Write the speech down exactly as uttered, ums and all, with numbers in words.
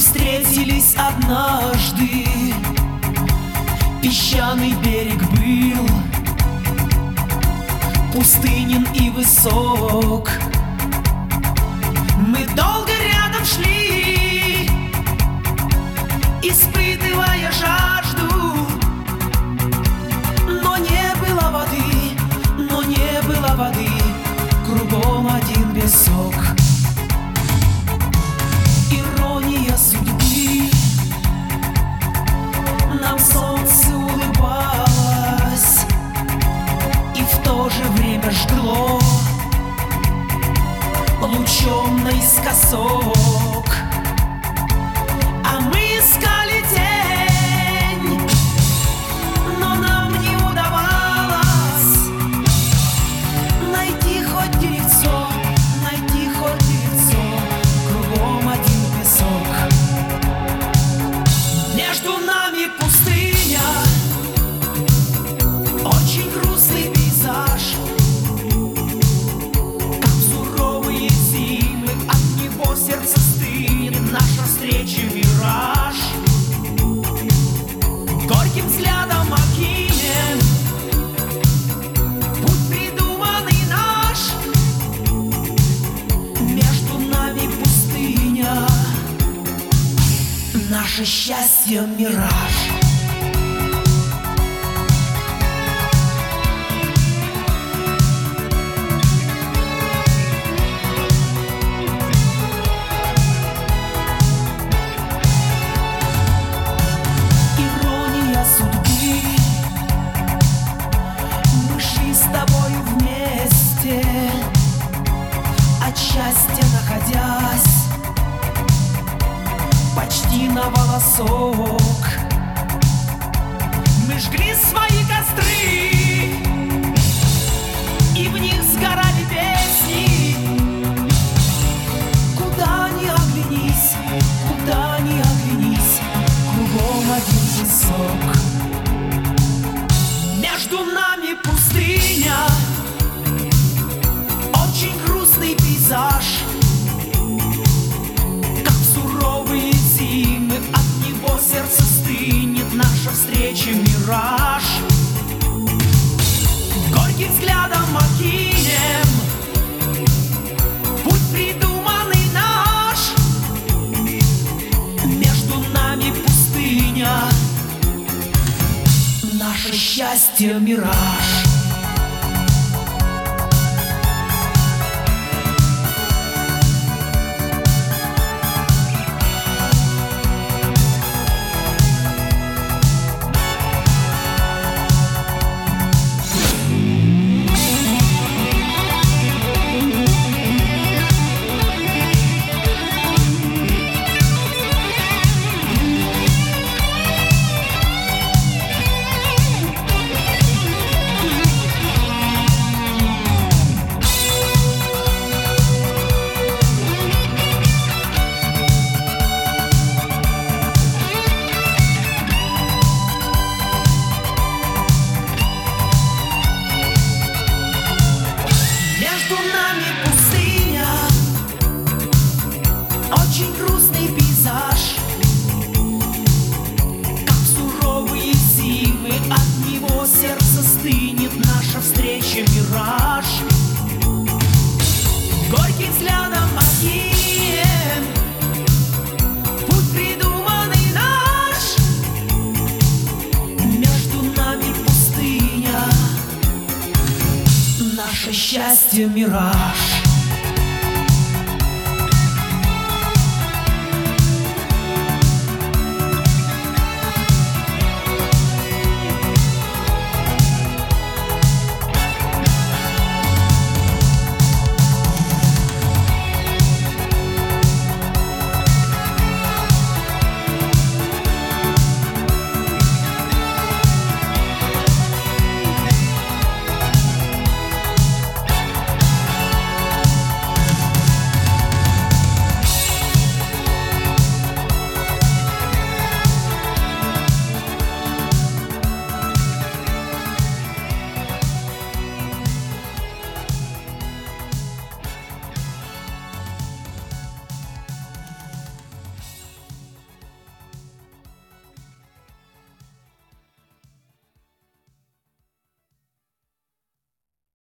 встретились однажды. Песчаный берег был пустынен и высок. Мы долго рядом шли, испытывая жажду. Но не было воды, но не было воды, кругом один песок. Ирония судьбы, нам солнце улыбалось и в то же время жгло лучом наискосок. А мы искали тень, но нам не удавалось найти хоть деревцо, найти хоть деревцо, кругом один песок. Между нами пустыня, очень грустный пейзаж. Как суровые зимы, от него сердце стынет, наша встреча мираж. Горьким взглядом окинем путь, придуманный наш. Между нами пустыня, наше счастье мираж. Ирония судьбы, мы шли с тобою вместе, от счастья находясь почти на волосок. Мы жгли свои костры, и в них сгорали песни. Куда ни оглянись, куда ни оглянись, кругом один песок. Между нами пустыня, очень грустный пейзаж. Суровые зимы, от него сердце стынет, наша встреча мираж. Горьким взглядом окинем путь, придуманный наш. Между нами пустыня, наше счастье мираж. Между нами пустыня, очень грустный пейзаж. Как суровые зимы, от него сердце стынет, наша встреча мираж. Горьким взглядом окинем путь, придуманный наш. Между нами пустыня, наше счастье мираж.